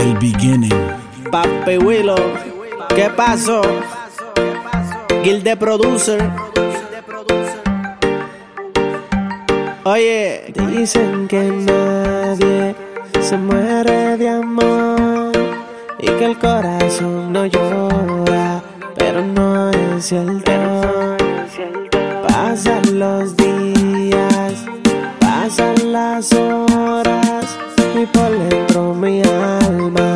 El beginning. Papi Willow, ¿qué pasó? Guild de Producer. Oye, dicen que nadie se muere de amor y que el corazón no llora, pero no es cierto. Pasan los días, pasan las horas y por dentro mi alma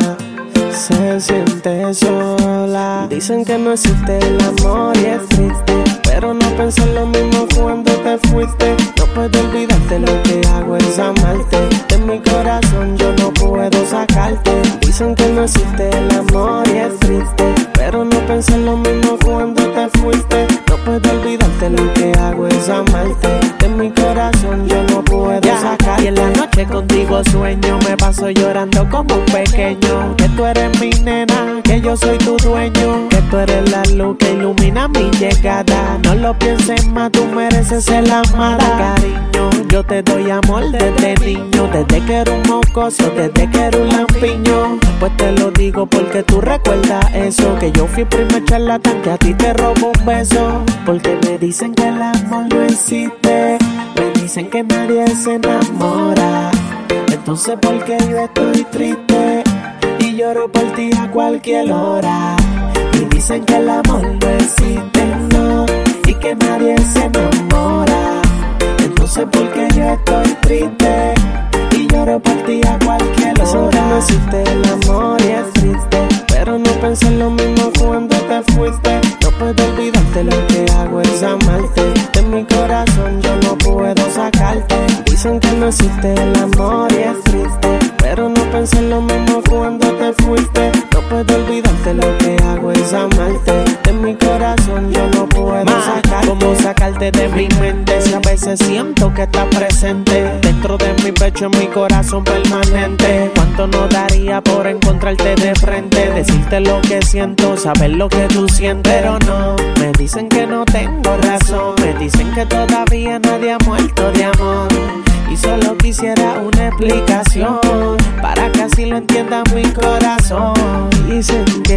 se siente sola. Dicen que no existe el amor y es triste, pero no pensé lo mismo cuando te fuiste. No puedo olvidarte, lo que hago es amarte. De mi corazón yo no puedo sacarte. Dicen que no existe el amor y es triste, pero no pensé lo mismo cuando te fuiste. No puedo olvidarte, lo que hago es amarte. De mi corazón yo no puedo sacarte. Y en la noche contigo sueño, me paso llorando como un pequeño. Que tú eres mi nena, que yo soy tu dueño, que tú eres la luz que ilumina mi llegada. No lo pienses más, tú mereces ser amada. Cariño, yo te doy amor desde niño, desde que era un mocoso, desde que era un lampiño. Pues te lo digo porque tú recuerdas eso, que yo fui primer charlatán que a ti te robo un beso. Porque me dicen que el amor no existe, me dicen que nadie se enamora. Entonces ¿por qué yo estoy triste y lloro por ti a cualquier hora? Y dicen que el amor no existe, no, y que nadie se enamora. Entonces ¿por qué yo estoy triste y lloro por ti a cualquier hora? Dicen que no existe el amor y es triste, pero no pensé lo mismo cuando te fuiste. No puedo olvidarte, lo que hago es amarte. De mi corazón yo no puedo sacarte. Dicen que no existe el amor y es triste, pero no pensé lo mismo cuando te fuiste. No puedo olvidarte, lo que hago es amarte. De mi corazón yo no puedo sacarte. ¿Cómo sacarte de mi mente si a veces siento que estás presente dentro de mi pecho, en mi corazón permanente? ¿Cuánto no daría por encontrarte de frente? Decirte lo que siento, saber lo que tú sientes. Pero no, me dicen que no tengo razón, me dicen que todavía nadie ha muerto de amor. Y solo quisiera una explicación para que así lo entienda mi corazón. Dicen que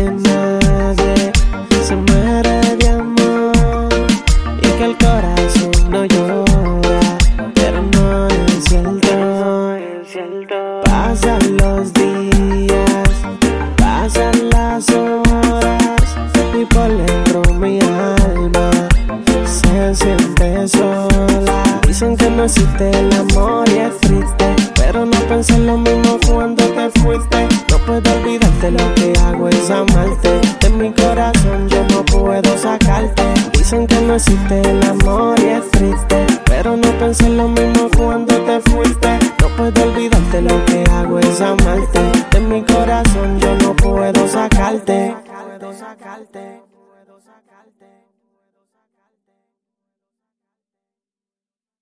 nadie se muere de amor y que el corazón no llora, pero no es cierto. Pasan los días, pasan las horas y por dentro mi alma se siente sola. Dicen que no existe el amor y es triste, pero no pensé lo mismo cuando te fuiste. No puedo olvidarte, lo que hago es amarte. De mi corazón yo no puedo sacarte. Dicen que no existe el amor y es triste, pero no pensé lo mismo cuando te fuiste. No puedo olvidarte, lo que hago es amarte. De mi corazón yo no puedo sacarte.